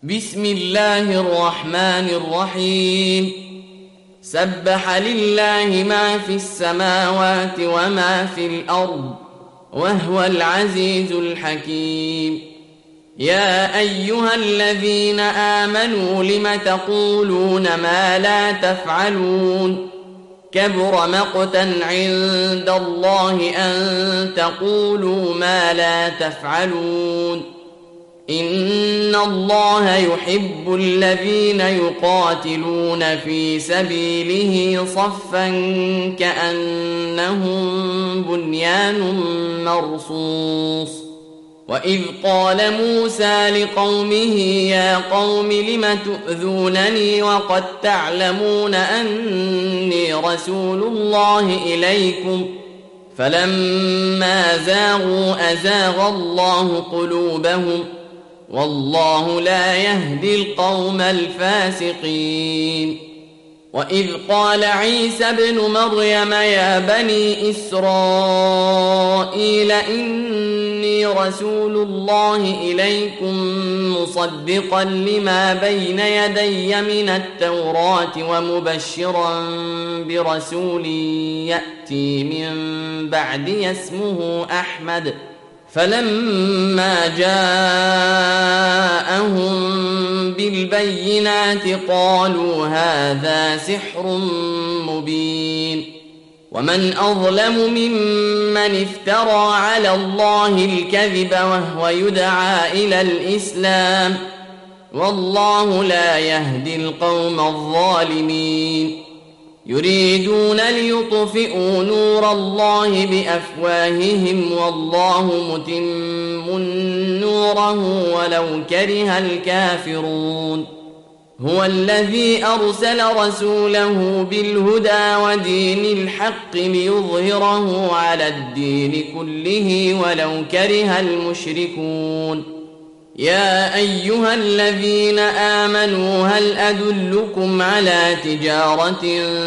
بسم الله الرحمن الرحيم. سبح لله ما في السماوات وما في الأرض وهو العزيز الحكيم. يا أيها الذين آمنوا لم تقولون ما لا تفعلون؟ كبر مقتا عند الله أن تقولوا ما لا تفعلون. إن الله يحب الذين يقاتلون في سبيله صفا كأنهم بنيان مرصوص. وإذ قال موسى لقومه يا قوم لم تؤذونني وقد تعلمون أني رسول الله إليكم فلما زاغوا أزاغ الله قلوبهم والله لا يهدي القوم الفاسقين. وإذ قال عيسى ابن مريم يا بني إسرائيل إني رسول الله إليكم مصدقا لما بين يدي من التوراة ومبشرا برسول يأتي من بعدي اسمه أحمد. فلما جاءهم بالبينات قالوا هذا سحر مبين. ومن أظلم ممن افترى على الله الكذب وهو يدعى إلى الإسلام والله لا يهدي القوم الظالمين. يريدون ليطفئوا نور الله بأفواههم والله متم نوره ولو كره الكافرون. هو الذي أرسل رسوله بالهدى ودين الحق ليظهره على الدين كله ولو كره المشركون. يا أيها الذين آمنوا هل أدلكم على تجارة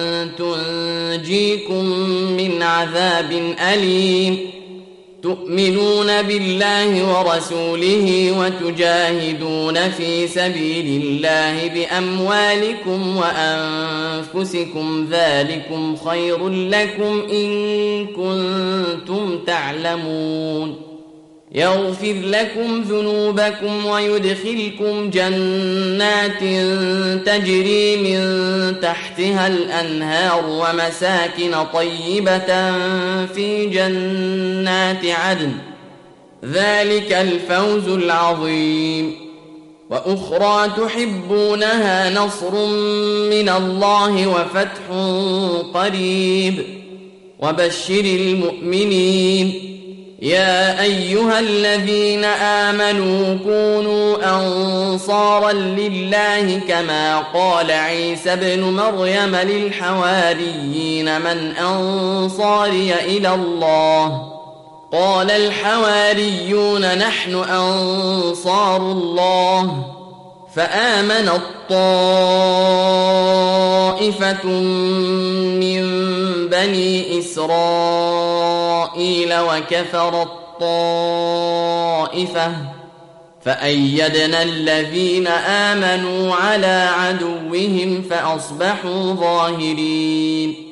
تنجيكم من عذاب أليم تؤمنون بالله ورسوله وتجاهدون في سبيل الله بأموالكم وأنفسكم ذلكم خير لكم إن كنتم تعلمون. يغفر لكم ذنوبكم ويدخلكم جنات تجري من تحتها الأنهار ومساكن طيبة في جنات عدن ذلك الفوز العظيم. وأخرى تحبونها نصر من الله وفتح قريب وبشر المؤمنين. يا أيها الذين آمنوا كونوا أنصارا لله كما قال عيسى ابن مريم للحواريين من أنصاري إلى الله قال الحواريون نحن أنصار الله. فآمن الطائفة من بني إسرائيل وكفر الطائفة فأيدنا الذين آمنوا على عدوهم فأصبحوا ظاهرين.